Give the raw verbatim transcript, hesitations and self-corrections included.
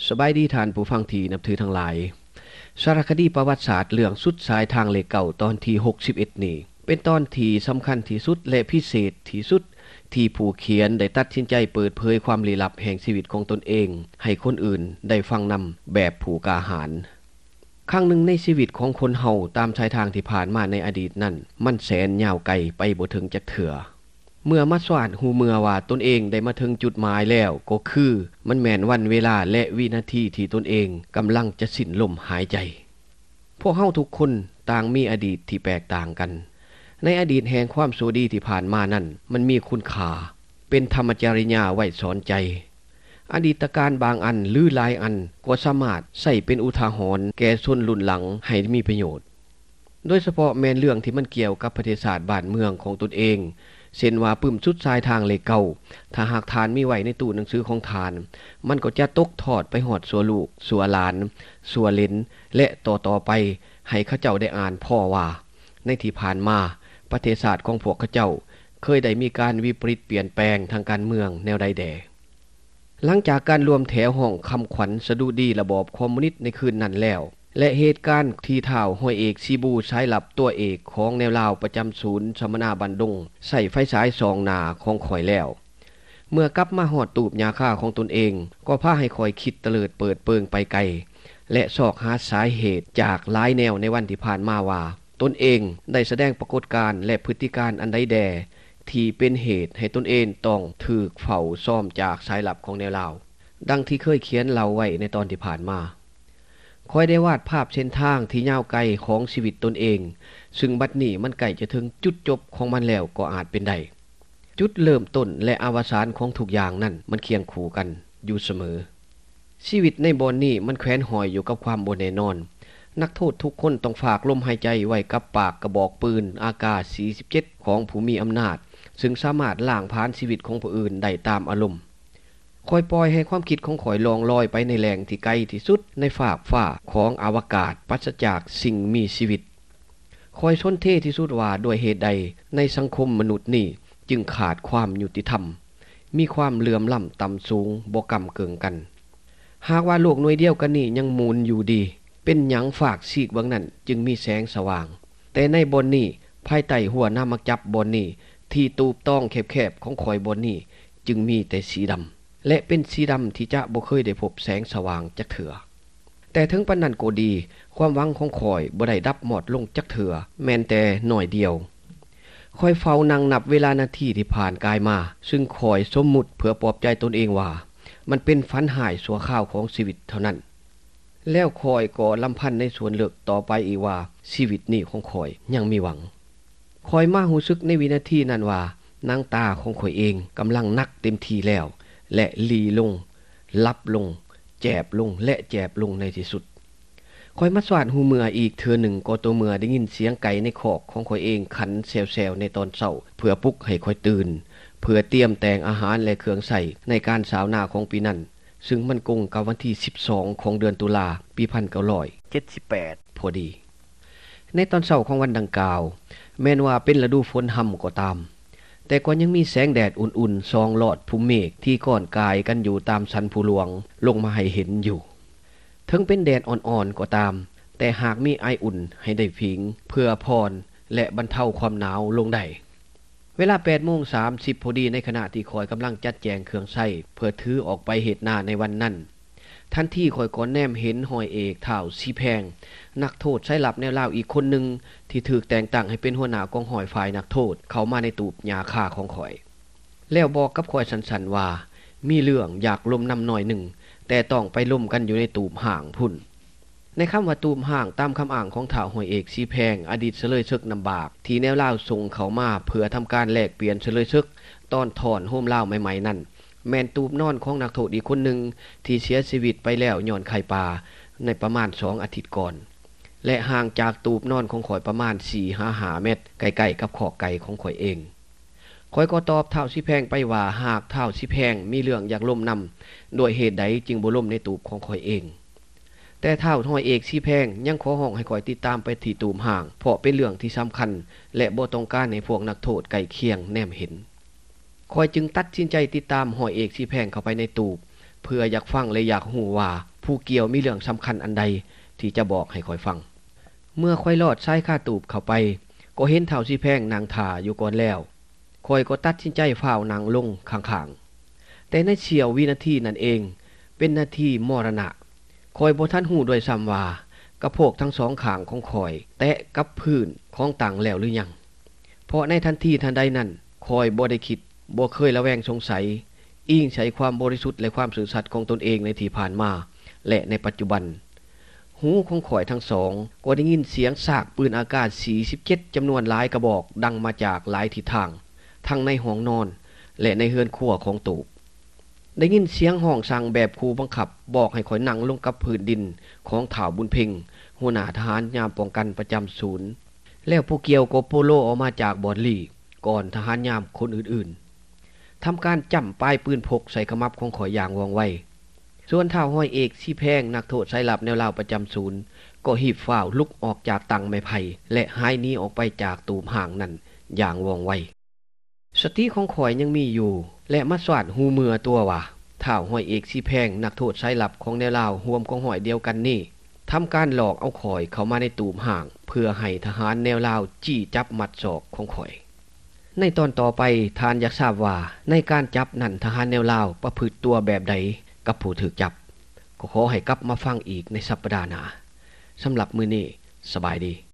สบายดีท่านผู้ฟังที่นับถือทั้งหลายสารคดีประวัติศาสตร์เรื่องสุดสายทางเลขเก่าตอนที่หกสิบเอ็ดนี้เป็นตอนที่สำคัญที่สุดและพิเศษที่สุดที่ผู้เขียนได้ตัดสินใจเปิดเผยความลี้ลับแห่งชีวิตของตนเองให้คนอื่นได้ฟังนำแบบผู้กล้าหาญครั้งหนึ่งในชีวิตของคนเฮาตามชายทางที่ผ่านมาในอดีตนั้นมันแสนยาวไกลไปบ่ถึงจักเทื่อเมื่อมาสวาดหูเมื่อว่าตนเองได้มาถึงจุดหมายแล้วก็คือมันแม่นวันเวลาและวินาทีที่ตนเองกำลังจะสิ้นลมหายใจพวกเฮาทุกคนต่างมีอดีตที่แตกต่างกันในอดีตแห่งความโชคดีที่ผ่านมานั้นมันมีคุณค่าเป็นธรรมจริยาไว้สอนใจอดีตการบางอันหรือหลายอันก็สามารถใช้เป็นอุทาหรณ์แก่ชนรุ่นหลังให้มีประโยชน์โดยเฉพาะแม้นเรื่องที่มันเกี่ยวกับประเทศชาติบ้านเมืองของตนเองเช่นว่าปึ้มชุดสายทางเลขเก่าถ้าหากทานมีไว้ในตู้หนังสือของทานมันก็จะตกทอดไปหอดสัวลูกสัวหลานสัวเลนและต่อๆไปให้เขาเจ้าได้อ่านพ่อว่าในที่ผ่านมาประเทศชาติของพวกเขาเจ้าเคยได้มีการวิปริตเปลี่ยนแปลงทางการเมืองแนวใดแดหลังจากการรวมแถวห้องคำขวัญสดุดีระบอบคอมมิวนิสต์ในคืนนั้นแล้วและเหตุการณ์ที่ท้าวห้อยเอกซีบูใช้หลับตัวเอกของแนวลาวประจำศูนย์สมนาบันดงใส่ไฟฉายสองหน้าของข่อยแล้วเมื่อกลับมาหอดตูบยาค่าของตนเองก็พาให้ข่อยคิดเตลิดเปิดเปิงไปไกลและสอกหาสาเหตุจากหลายแนวในวันที่ผ่านมาว่าตนเองได้แสดงปรากฏการณ์และพฤติการอันใดแดที่เป็นเหตุให้ตนเองต้องถูกเฝ้าซ่อมจากสายลับของแนวลาวดังที่เคยเขียนเล่าไว้ในตอนที่ผ่านมาค่อยได้วาดภาพเส้นทางที่ยาวไกลของชีวิตตนเองซึ่งบัดนี้มันใกล้จะถึงจุดจบของมันแล้วก็อาจเป็นได้จุดเริ่มต้นและอวสานของทุกอย่างนั้นมันเคียงคู่กันอยู่เสมอชีวิตในบ่อนนี้มันแขวนห้อยอยู่กับความบ่แน่นอนนักโทษทุกคนต้องฝากลมหายใจไว้กับปากกระบอกปืน อากาศ สี่สิบเจ็ด ของผู้มีอำนาจซึ่งสามารถล้างผลาญชีวิตของผู้อื่นได้ตามอารมณ์คอยปล่อยให้ความคิดของข่อยลองลอยไปในแหล่งที่ไกลที่สุดในฝากฟ้าของอวกาศปราศจากสิ่งมีชีวิตคอยชนเท่ที่สุดว่าด้วยเหตุใดในสังคมมนุษย์นี่จึงขาดความยุติธรรมมีความเหลื่อมล้ำต่ำสูงบ่กำเกิงกันหากว่าโลกหน่วยเดียวกันนี่ยังหมุนอยู่ดีเป็นหยังฝากซีกเบื้องนั้นจึงมีแสงสว่างแต่ในบนนี้ภายใต้หัวหน้ามักจับบนนี้ที่ตูบต้องแคบๆของข่อยบนนี้จึงมีแต่สีดำและเป็นสีดำที่จะบ่เคยได้พบแสงสว่างจักเถื่อแต่ถึงปานนั้นก็ดีความหวังของข่อยบ่ได้ดับหมดลงจักเถื่อแม้นแต่น้อยเดียวข่อยเฝ้านั่งนับเวลานาทีที่ผ่านกายมาซึ่งข่อยสมมุติเพื่อปลอบใจตนเองว่ามันเป็นฝันหายชั่วคราวของชีวิตเท่านั้นแล้วข่อยก็ลำพันในส่วนเลือกต่อไปอีกว่าชีวิตนี้ของข่อยยังมีหวังข่อยมารู้สึกในวินาทีนั้นว่านางตาของข่อยเองกำลังนักเต็มทีแล้วและลีลงลับลงแจบลงและแจบลงในที่สุดค่อยมาสวาดหูเมื่ออีกเทื่อหนึ่งก็ตัวเมื่อได้ยินเสียงไก่ในคอกของข่อยเองขันแซวๆในตอนเช้าเพื่อปลุกให้ข่อยตื่นเพื่อเตรียมแต่งอาหารและเครื่องใส่ในการสาวนาของปีนั้นซึ่งมันกงกับวันที่สิบสองของเดือนตุลาปีหนึ่งพันเก้าร้อยเจ็ดสิบแปดพอดีในตอนเช้าของวันดังกล่าวแม้นว่าเป็นฤดูฝนห่ำก็ตามแต่ก็ยังมีแสงแดดอุ่นๆส่องลอดภูเมฆที่ก้อนกายกันอยู่ตามสันภูหลวงลงมาให้เห็นอยู่ถึงเป็นแดดอ่อนๆก็ตามแต่หากมีไออุ่นให้ได้ผิงเพื่อพรและบรรเทาความหนาวลงได้เวลา แปดโมงสามสิบ พอดีในขณะที่ข่อยกำลังจัดแจงเครื่องใช้เพื่อถือออกไปเหตุหน้าในวันนั้นทันทีข่อยก็แนมเห็นห้อยเอกท้าวสีแพงนักโทษใช้หลับแนวลาวอีกคนหนึ่งที่ถูกแต่งตั้งให้เป็นหัวหน้ากองห้อยฝ่ายนักโทษเข้ามาในตูบยาค่าของข่อยแล้วบอกกับข่อยสันๆว่ามีเรื่องอยากล่มน้ำหน่อยหนึ่งแต่ต้องไปล่มกันอยู่ในตูบห่างพุ่นในคำว่าตูบห่างตามคำอ่างของท้าวห้อยเอกสีแพงอดีตเสลยศึกนำบากที่แนวลาวส่งเข้ามาเพื่อทำการแลกเปลี่ยนเสลยศึกตอนถอนโฮมลาวใหม่ๆนั่นแม่นตูบนอนของนักโทษอีกคนหนึ่งที่เสียชีวิตไปแล้วย้อนไข้ปลาในประมาณสองอาทิตย์ก่อนและห่างจากตูบนอนของข่อยประมาณ สี่ถึงห้า เมตรใกล้ๆกับขอกไก่ของข่อยเองข่อยก็ตอบท้าวสิแพงไปว่าหากท้าวสิแพงมีเรื่องอยากล่มนำด้วยเหตุใดจึงบ่ล่มในตูบของข่อยเองแต่ท้าวห้อยเอกสิแพงยังขอห้องให้ข่อยติดตามไปที่ตูบห่างเพราะเป็นเรื่องที่สำคัญและบ่ต้องการให้พวกนักโทษใกล้เคียงแนมเห็นข่อยจึงตัดสินใจติดตามห้อยเอกสิแพงเข้าไปในตูบเพื่ออยากฟังและอยากฮู้ว่าผู้เกี่ยวมีเรื่องสำคัญอันใดที่จะบอกให้ข่อยฟังเมื่อข่อยลอดชายคาตูบเข้าไปก็เห็นเฒ่าสิแพงนางท่าอยู่ก่อนแล้วข่อยก็ตัดสินใจฟ้าวนั่งลงข้างๆแต่ในเสี้ยววินาทีนั่นเองเป็นนาทีมรณะข่อยบ่ทันฮู้ด้วยซ้ำว่ากระโพกทั้งสองข้างของข่อยแตะกับพื้นของตังแล้วหรือยังเพราะในทันทีทันใดนั้นข่อยบ่ได้คิดบ่เคยระแวงสงสัยอิงใช้ความบริสุทธิ์และความซื่อสัตย์ของตนเองในที่ผ่านมาและในปัจจุบันหูของข่อยทั้งสองก็ได้ยินเสียงซากปืนอากาศสี่สิบเจ็ดจำนวนหลายกระบอกดังมาจากหลายทิศทางทั้งในห้องนอนและในเฮือนครัวของตูบได้ยินเสียงห้องสั่งแบบครูบังคับบอกให้ข่อยนั่งลงกับพื้นดินของถ่าวบุญเพ็งหัวหน้าทหารยามป้องกันประจำศูนย์แล้วผู้เกี่ยวก็โปโลออกมาจากบอดลี่ก่อนทหารยามคนอื่นๆทำการจ้ำปลายปืนพกใส่ขมับของข่อยอย่างว่องไวส่วนท้าวห้อยเอกสิแพงนักโทษสายลับแนวลาวประจำศูนย์ก็หีบฝ้าวลุกออกจากตังไม้ไผ่และหายหนีออกไปจากตูมห่างนั้นอย่างว่องไวสติของข่อยยังมีอยู่และมาสวาดหูเมือตัวว่าท้าวห้อยเอกสิแพงนักโทษสายลับของแนวลาวรวมกองห้อยเดียวกันนี่ทำการหลอกเอาข่อยเข้ามาในตูมห่างเพื่อให้ทหารแนวลาวจี้จับมัดศอกของข่อยในตอนต่อไปทานอยากทราบว่าในการจับนั่นทหารแนวลาวประพฤติตัวแบบใดกับผู้ถูกจับก็ขอให้กลับมาฟังอีกในสัปดาห์หน้าสำหรับมื้อนี้สบายดี